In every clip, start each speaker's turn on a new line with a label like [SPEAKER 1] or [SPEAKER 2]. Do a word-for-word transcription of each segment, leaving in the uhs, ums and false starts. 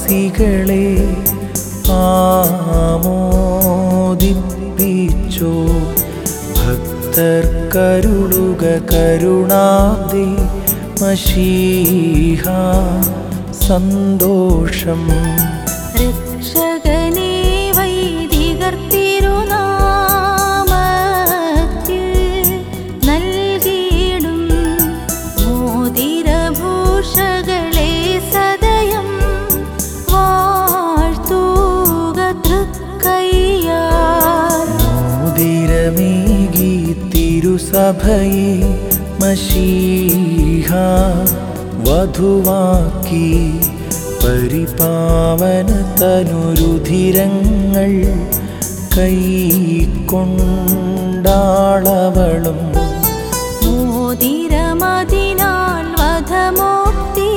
[SPEAKER 1] വാസികളെ ആമോദിപ്പിച്ചോ ഭക്തർക്കരുളുക കരുണാബ്ദേ മശീഹ സന്തോഷം.
[SPEAKER 2] രക്ഷകനേ വൈദികർ തിരുനാമത്തിൽ നൽകിയിടും മോതിരഭൂഷകളെ സദയം വാഴ്ത്തുക തൃക്കൈയാൽ.
[SPEAKER 1] മോതിരമേകി തിരുസഭയെ മശീഹ വധുവാക്കി പരിപാവന തനുരുധിരങ്ങൾ കൈക്കൊണ്ടാളവളും.
[SPEAKER 2] മോതിരമതിനാൽ വധമോക്തി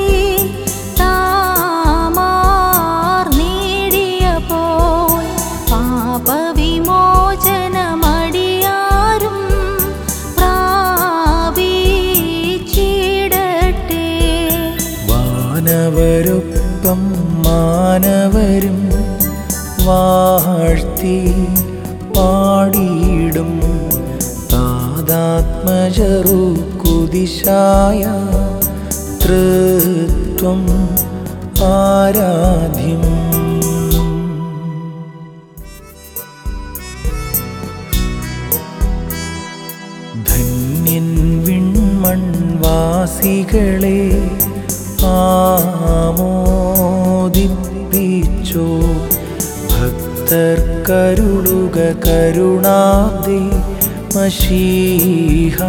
[SPEAKER 2] താമാർ നേടിയപ്പോൾ പാപവിമോചനമടിയാരും പ്രാപിച്ചിടട്ടെ.
[SPEAKER 1] വാനവരൊപ്പം മാനവരും വാഴ്ത്തി പാടിയിടും താതാത്മജറു കുദിശായ തൃത്വം ആരാധ്യം. ധന്യൻ വിൺമൺവാസികളെ ആമോദിപ്പിച്ചോ ഭക്തർക്കരുളുക കരുണാബ്ദേ മശീഹ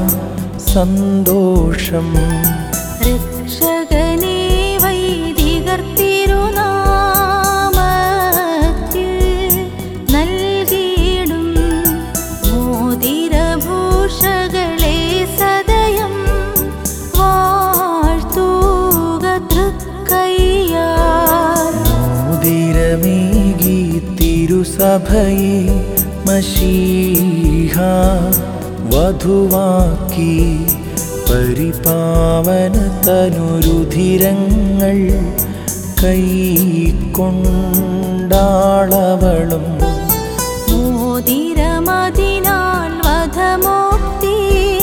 [SPEAKER 1] സന്തോഷം.
[SPEAKER 2] രക്ഷകനേ വൈദികർ തിരുനാമത്തിൽ നൽകിയിടും മോതിരഭൂഷകളെ സദയം വാഴ്ത്തുക തൃക്കൈയാൽ.
[SPEAKER 1] മോതിരമേകി തിരുസഭയെ മശീഹ വധുവാക്കി പരിപാവന തനുരുധിരങ്ങൾ കൈക്കൊണ്ടാളവളും.
[SPEAKER 2] മോതിരമതിനാൽ വധമോക്തി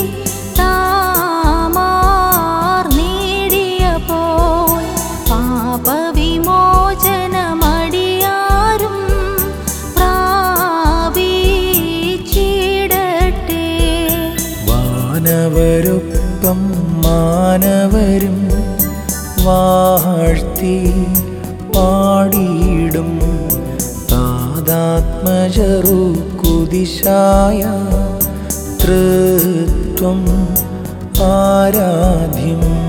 [SPEAKER 2] താമാർ നേടിയപ്പോൾ പാപവിമോചനമടിയാരും പ്രാപിച്ചിടട്ടെ.
[SPEAKER 1] വാനവരൊപ്പം മാനവരും വാഴ്ത്തി പാടിയിടും താതാത്മജറു കുദിശായ തൃത്വം ആരാധ്യം.